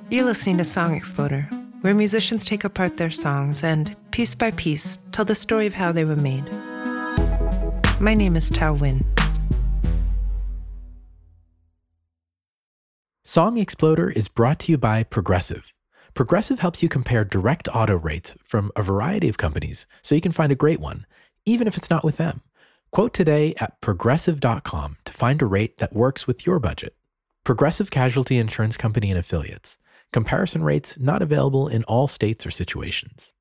You're listening to Song Exploder, where musicians take apart their songs and, piece by piece, tell the story of how they were made. My name is Tao Win. Song Exploder is brought to you by Progressive. Progressive helps you compare direct auto rates from a variety of companies so you can find a great one, even if it's not with them. Quote today at progressive.com to find a rate that works with your budget. Progressive Casualty Insurance Company and Affiliates. Comparison rates not available in all states or situations.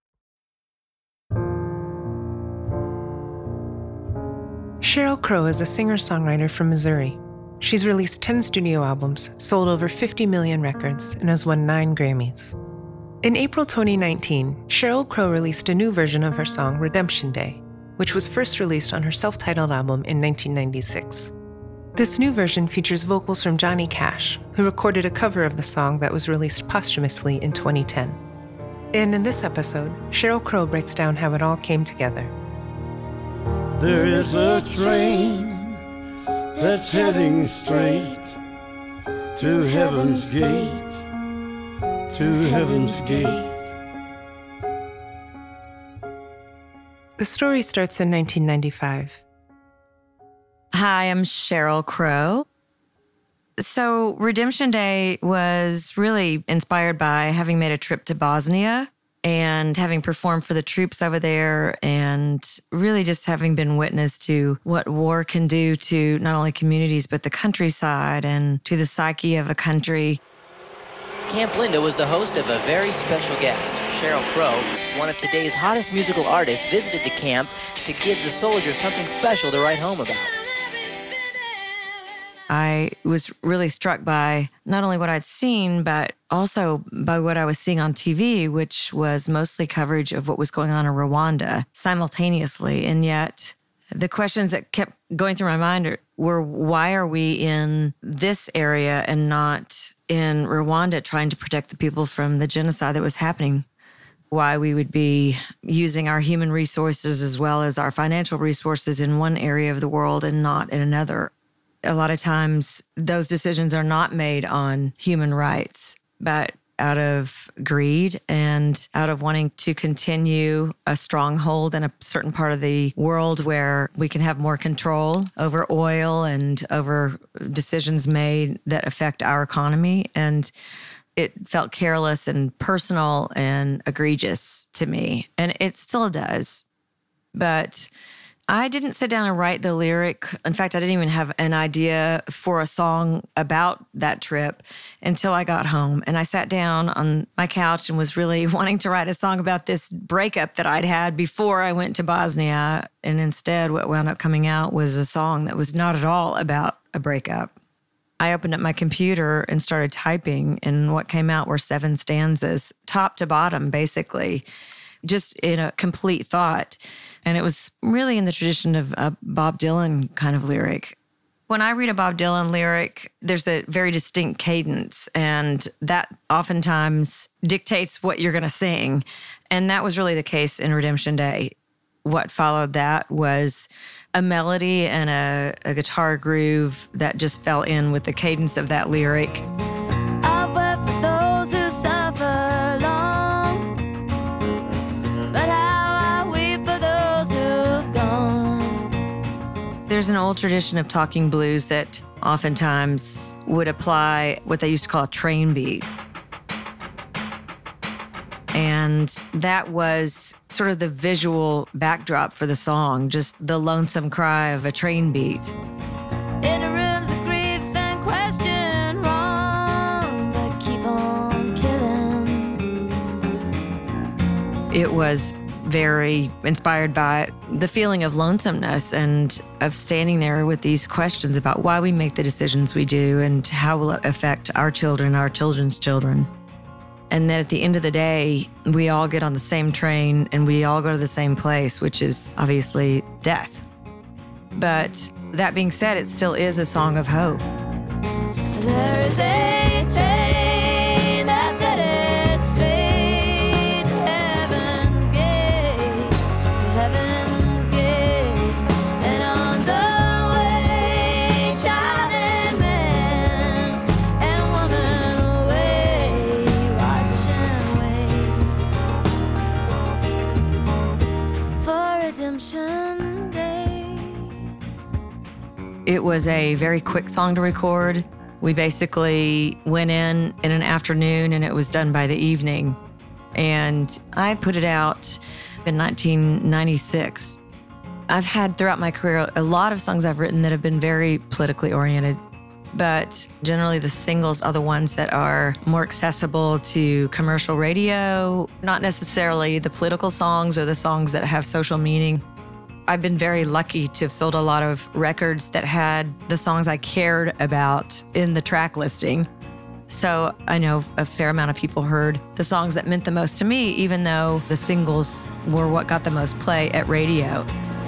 Sheryl Crow is a singer-songwriter from Missouri. She's released 10 studio albums, sold over 50 million records, and has won 9 Grammys. In April 2019, Sheryl Crow released a new version of her song Redemption Day, which was first released on her self-titled album in 1996. This new version features vocals from Johnny Cash, who recorded a cover of the song that was released posthumously in 2010. And in this episode, Sheryl Crow breaks down how it all came together. There is a train that's heading straight to Heaven's Gate, to Heaven's Gate. The story starts in 1995. Hi, I'm Sheryl Crow. So Redemption Day was really inspired by having made a trip to Bosnia and having performed for the troops over there and really just having been witness to what war can do to not only communities but the countryside and to the psyche of a country. Camp Linda was the host of a very special guest. Sheryl Crow, one of today's hottest musical artists, visited the camp to give the soldiers something special to write home about. I was really struck by not only what I'd seen, but also by what I was seeing on TV, which was mostly coverage of what was going on in Rwanda simultaneously. And yet the questions that kept going through my mind were, why are we in this area and not in Rwanda trying to protect the people from the genocide that was happening? Why we would be using our human resources as well as our financial resources in one area of the world and not in another. A lot of times those decisions are not made on human rights, but out of greed and out of wanting to continue a stronghold in a certain part of the world where we can have more control over oil and over decisions made that affect our economy. And it felt careless and personal and egregious to me. And it still does. But I didn't sit down and write the lyric. In fact, I didn't even have an idea for a song about that trip until I got home. And I sat down on my couch and was really wanting to write a song about this breakup that I'd had before I went to Bosnia. And instead, what wound up coming out was a song that was not at all about a breakup. I opened up my computer and started typing, and what came out were 7 stanzas, top to bottom, basically, just in a complete thought. And it was really in the tradition of a Bob Dylan kind of lyric. When I read a Bob Dylan lyric, there's a very distinct cadence, and that oftentimes dictates what you're going to sing. And that was really the case in Redemption Day. What followed that was a melody and a guitar groove that just fell in with the cadence of that lyric. I've wept for those who suffer long, but how I weep for those who've gone. There's an old tradition of talking blues that oftentimes would apply what they used to call a train beat. And that was sort of the visual backdrop for the song, just the lonesome cry of a train beat. In the rooms of grief and question wrong that keep on killing. It was very inspired by the feeling of lonesomeness and of standing there with these questions about why we make the decisions we do and how will it affect our children, our children's children. And then at the end of the day, we all get on the same train and we all go to the same place, which is obviously death. But that being said, it still is a song of hope. There is a train that's headed straight to Heaven's Gate, to Heaven's Gate. And on the way, child and man and woman away. It was a very quick song to record. We basically went in an afternoon and it was done by the evening. And I put it out in 1996. I've had throughout my career a lot of songs I've written that have been very politically oriented, but generally the singles are the ones that are more accessible to commercial radio, not necessarily the political songs or the songs that have social meaning. I've been very lucky to have sold a lot of records that had the songs I cared about in the track listing. So I know a fair amount of people heard the songs that meant the most to me, even though the singles were what got the most play at radio.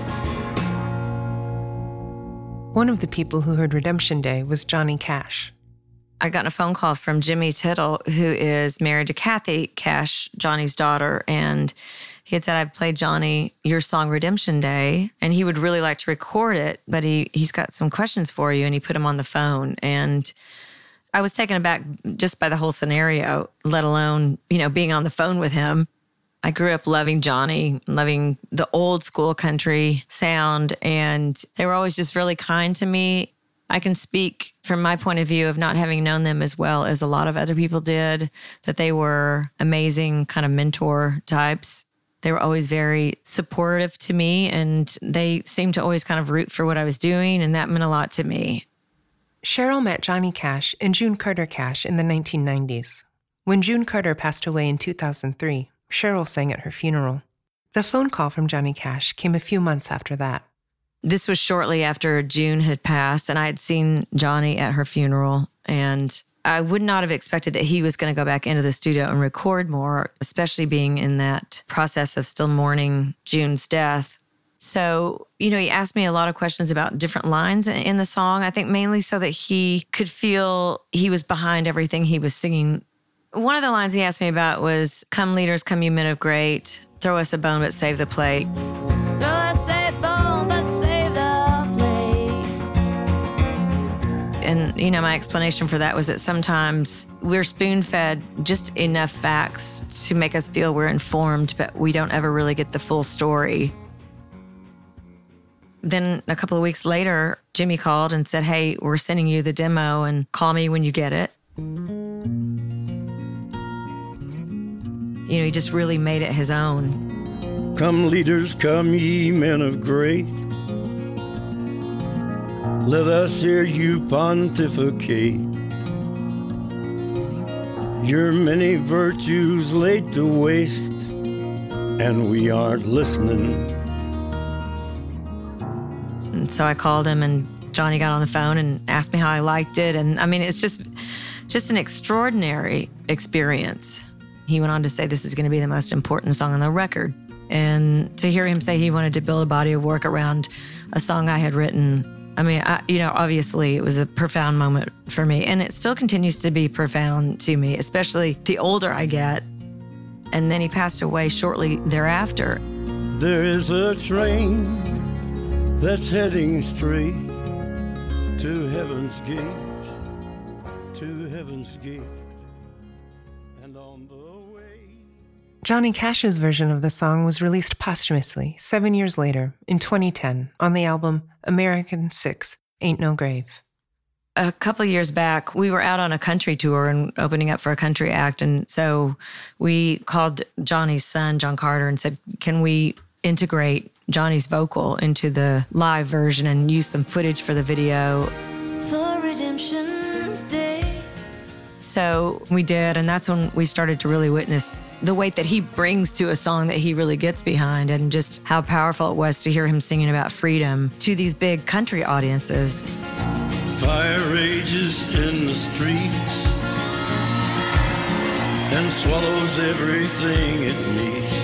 One of the people who heard Redemption Day was Johnny Cash. I got a phone call from Jimmy Tittle, who is married to Kathy Cash, Johnny's daughter, and he had said, I've played Johnny your song Redemption Day, and he would really like to record it, but he's got some questions for you, and he put him on the phone. And I was taken aback just by the whole scenario, let alone, being on the phone with him. I grew up loving Johnny, loving the old school country sound, and they were always just really kind to me. I can speak from my point of view of not having known them as well as a lot of other people did, that they were amazing kind of mentor types. They were always very supportive to me, and they seemed to always kind of root for what I was doing, and that meant a lot to me. Cheryl met Johnny Cash and June Carter Cash in the 1990s. When June Carter passed away in 2003, Cheryl sang at her funeral. The phone call from Johnny Cash came a few months after that. This was shortly after June had passed, and I had seen Johnny at her funeral, and I would not have expected that he was going to go back into the studio and record more, especially being in that process of still mourning June's death. So, he asked me a lot of questions about different lines in the song, I think mainly so that he could feel he was behind everything he was singing. One of the lines he asked me about was, "Come leaders, come you men of great, throw us a bone but save the plate." Throw us a bone, but save the plate. And, my explanation for that was that sometimes we're spoon-fed just enough facts to make us feel we're informed, but we don't ever really get the full story. Then a couple of weeks later, Jimmy called and said, "Hey, we're sending you the demo and call me when you get it." He just really made it his own. Come leaders, come ye men of great. Let us hear you pontificate. Your many virtues laid to waste, and we aren't listening. And so I called him, and Johnny got on the phone and asked me how I liked it. And it's just an extraordinary experience. He went on to say this is going to be the most important song on the record. And to hear him say he wanted to build a body of work around a song I had written, obviously it was a profound moment for me. And it still continues to be profound to me, especially the older I get. And then he passed away shortly thereafter. There is a train that's heading straight to Heaven's Gate, to Heaven's Gate. And on the way... Johnny Cash's version of the song was released posthumously 7 years later, in 2010, on the album American 6, Ain't No Grave. A couple of years back, we were out on a country tour and opening up for a country act. And so we called Johnny's son, John Carter, and said, can we integrate Johnny's vocal into the live version and use some footage for the video? For Redemption Day. So we did, and that's when we started to really witness the weight that he brings to a song that he really gets behind, and just how powerful it was to hear him singing about freedom to these big country audiences. Fire rages in the streets and swallows everything it meets.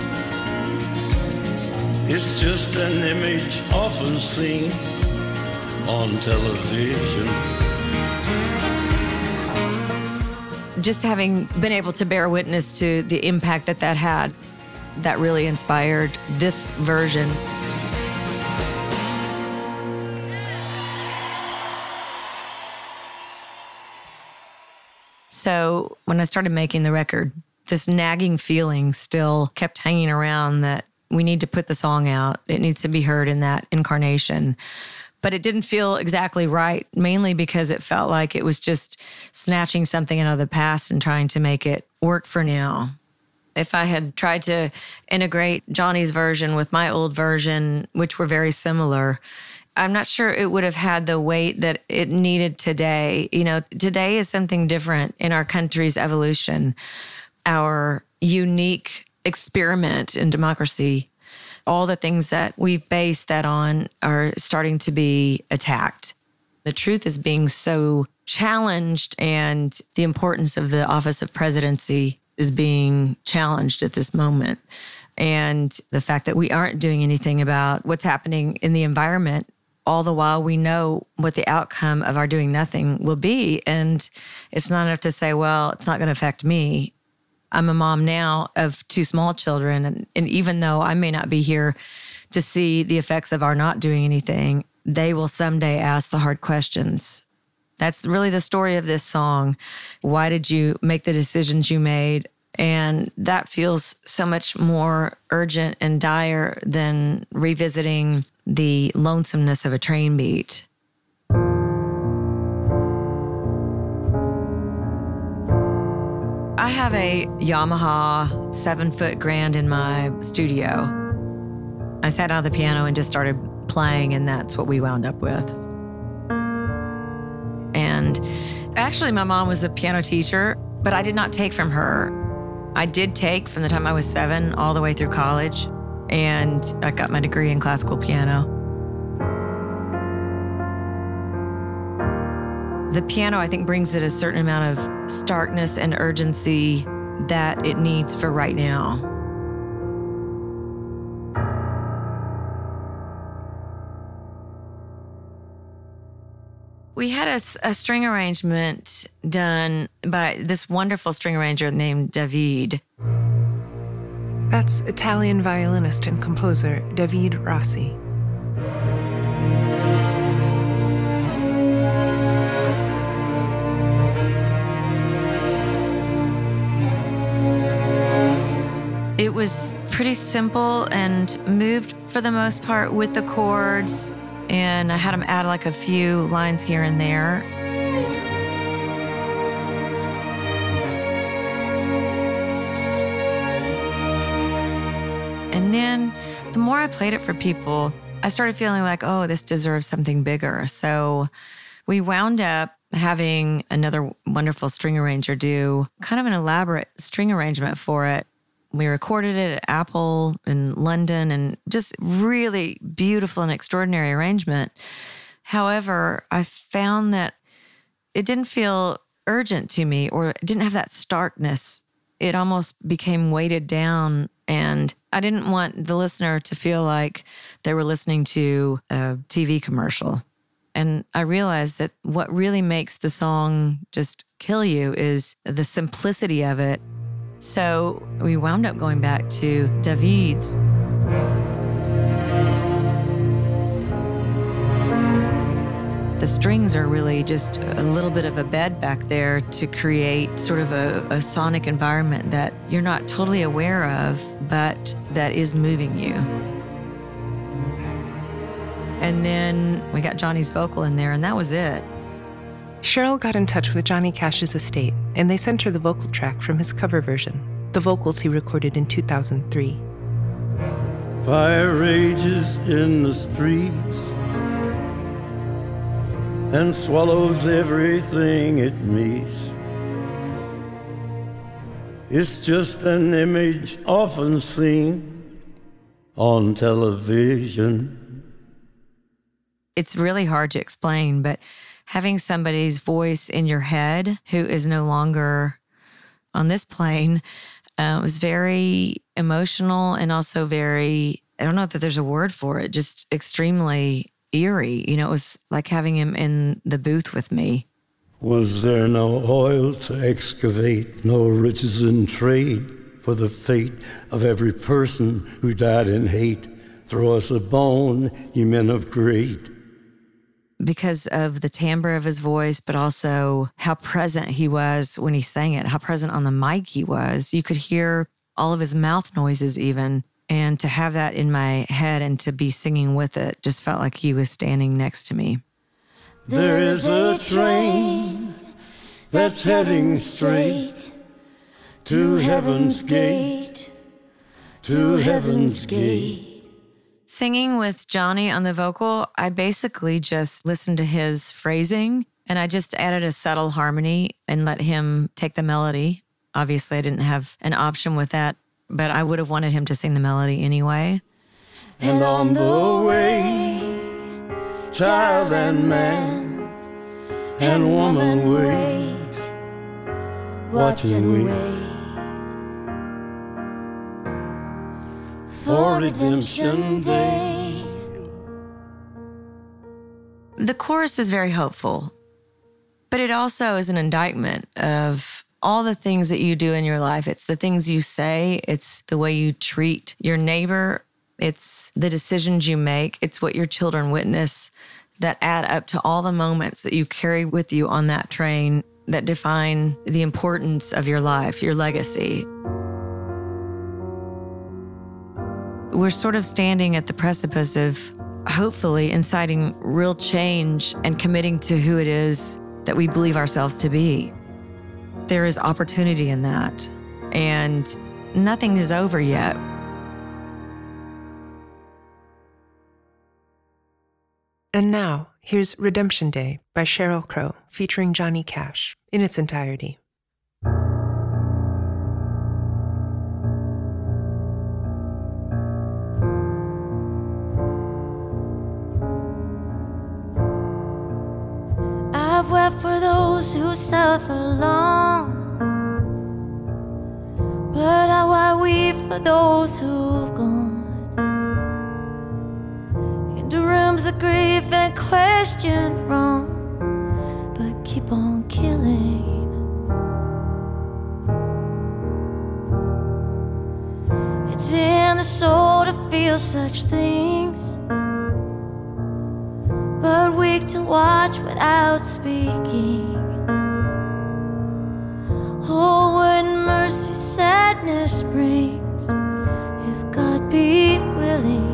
It's just an image often seen on television. Just having been able to bear witness to the impact that had, that really inspired this version. So when I started making the record, this nagging feeling still kept hanging around that we need to put the song out. It needs to be heard in that incarnation. But it didn't feel exactly right, mainly because it felt like it was just snatching something out of the past and trying to make it work for now. If I had tried to integrate Johnny's version with my old version, which were very similar, I'm not sure it would have had the weight that it needed today. You know, today is something different in our country's evolution, our unique experiment in democracy. All the things that we've based that on are starting to be attacked. The truth is being so challenged, and the importance of the office of presidency is being challenged at this moment. And the fact that we aren't doing anything about what's happening in the environment, all the while we know what the outcome of our doing nothing will be. And it's not enough to say, well, it's not going to affect me. I'm a mom now of 2 small children. And even though I may not be here to see the effects of our not doing anything, they will someday ask the hard questions. That's really the story of this song. Why did you make the decisions you made? And that feels so much more urgent and dire than revisiting the lonesomeness of a train beat. I have a Yamaha 7-foot Grand in my studio. I sat down at the piano and just started playing, and that's what we wound up with. And actually, my mom was a piano teacher, but I did not take from her. I did take from the time I was 7 all the way through college, and I got my degree in classical piano. The piano, I think, brings it a certain amount of starkness and urgency that it needs for right now. We had a string arrangement done by this wonderful string arranger named David. That's Italian violinist and composer David Rossi. It was pretty simple and moved for the most part with the chords, and I had him add like a few lines here and there. And then the more I played it for people, I started feeling like, oh, this deserves something bigger. So we wound up having another wonderful string arranger do kind of an elaborate string arrangement for it. We recorded it at Apple in London, and just really beautiful and extraordinary arrangement. However, I found that it didn't feel urgent to me, or it didn't have that starkness. It almost became weighted down, and I didn't want the listener to feel like they were listening to a TV commercial. And I realized that what really makes the song just kill you is the simplicity of it. So we wound up going back to David's. The strings are really just a little bit of a bed back there to create sort of a sonic environment that you're not totally aware of, but that is moving you. And then we got Johnny's vocal in there, and that was it. Cheryl got in touch with Johnny Cash's estate, and they sent her the vocal track from his cover version, the vocals he recorded in 2003. Fire rages in the streets and swallows everything it meets. It's just an image often seen on television. It's really hard to explain, but having somebody's voice in your head who is no longer on this plane was very emotional, and also very, I don't know that there's a word for it, just extremely eerie. You know, it was like having him in the booth with me. Was there no oil to excavate, no riches in trade for the fate of every person who died in hate? Throw us a bone, ye men of great. Because of the timbre of his voice, but also how present he was when he sang it, how present on the mic he was. You could hear all of his mouth noises even. And to have that in my head and to be singing with it just felt like he was standing next to me. There is a train that's heading straight to heaven's gate, to heaven's gate. Singing with Johnny on the vocal, I basically just listened to his phrasing and I just added a subtle harmony and let him take the melody. Obviously, I didn't have an option with that, but I would have wanted him to sing the melody anyway. And on the way, child and man and woman wait, watch and wait for redemption day. The chorus is very hopeful, but it also is an indictment of all the things that you do in your life. It's the things you say. It's the way you treat your neighbor. It's the decisions you make. It's what your children witness that add up to all the moments that you carry with you on that train that define the importance of your life, your legacy. We're sort of standing at the precipice of hopefully inciting real change and committing to who it is that we believe ourselves to be. There is opportunity in that, and nothing is over yet. And now, here's Redemption Day by Sheryl Crow, featuring Johnny Cash in its entirety. I've wept for those who suffer long, but how I weep for those who've gone into rooms of grief and questioned wrong, but keep on killing. It's in the soul to feel such things, but weak to watch without speaking. Oh, what mercy sadness brings, if God be willing.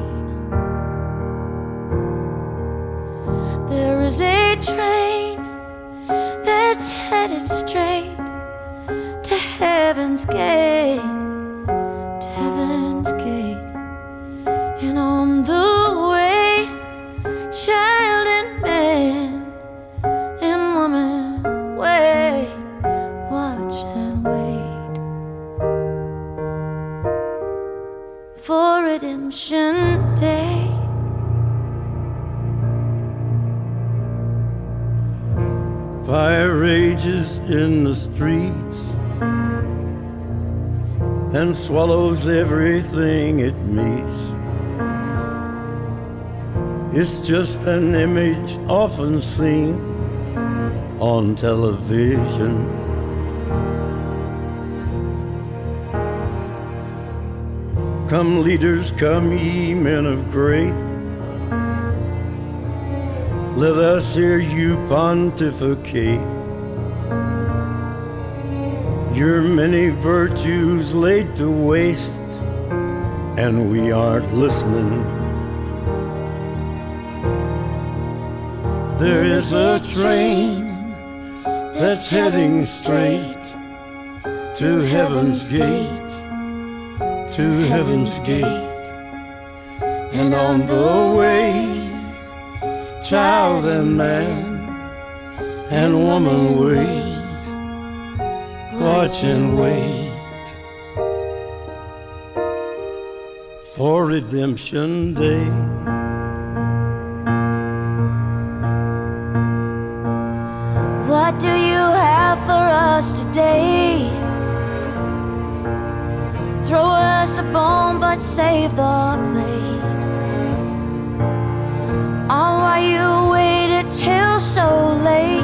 There is a train that's headed straight to heaven's gate, to heaven's gate. And on the way, child and man and woman wait, watch and wait for redemption day. Fire rages in the streets and swallows everything it meets. It's just an image often seen on television. Come leaders, come ye men of great, let us hear you pontificate. Your many virtues laid to waste, and we aren't listening. There is a train that's heading straight to heaven's gate, to heaven's gate. And on the way, child and man and woman wait, watch and wait for redemption day. What do you have for us today? Throw us a bone but save the plate. Oh, why you waited till so late?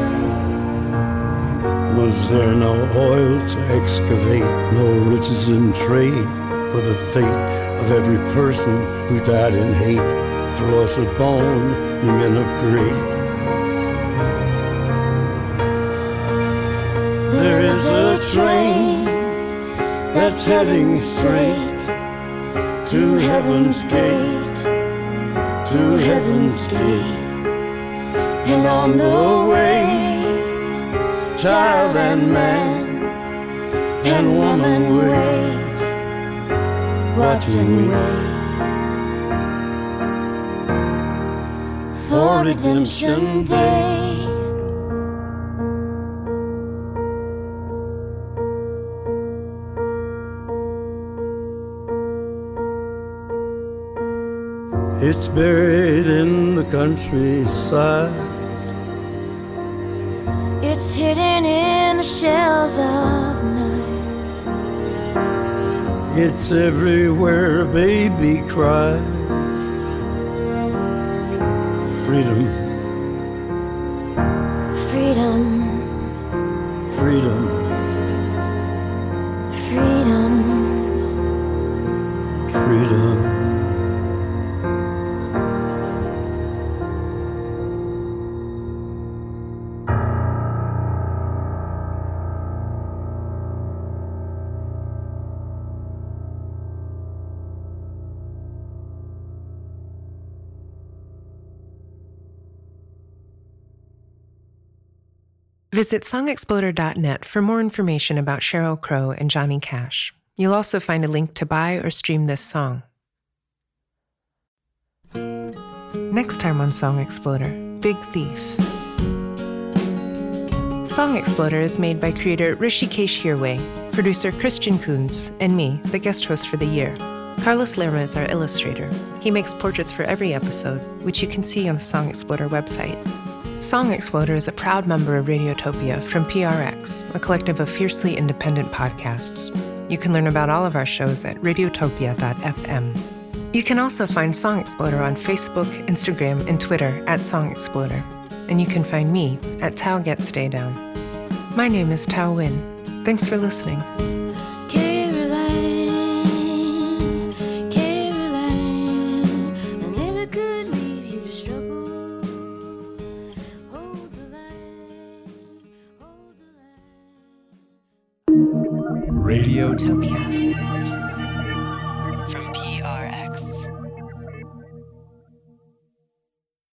Was there no oil to excavate, no riches in trade for the fate of every person who died in hate? Throw us a bone, ye men of great. There is a train that's heading straight to heaven's gate, to heaven's gate. And on the way, child and man and woman wait, watch and wait for redemption day. It's buried in the countryside. It's hidden in the shells of night. It's everywhere a baby cries. Freedom, Freedom, freedom, freedom. freedom. Visit songexploder.net for more information about Sheryl Crow and Johnny Cash. You'll also find a link to buy or stream this song. Next time on Song Exploder, Big Thief. Song Exploder is made by creator Rishikesh Hirway, producer Christian Kunz, and me, the guest host for the year. Carlos Lerma is our illustrator. He makes portraits for every episode, which you can see on the Song Exploder website. Song Exploder is a proud member of Radiotopia from PRX, a collective of fiercely independent podcasts. You can learn about all of our shows at radiotopia.fm. You can also find Song Exploder on Facebook, Instagram, and Twitter at Song Exploder. And you can find me at Tao Get Stay Down. My name is Tao Win. Thanks for listening. Caroline, Caroline, I never could leave you to struggle. Hold the line, hold the line. Radiotopia.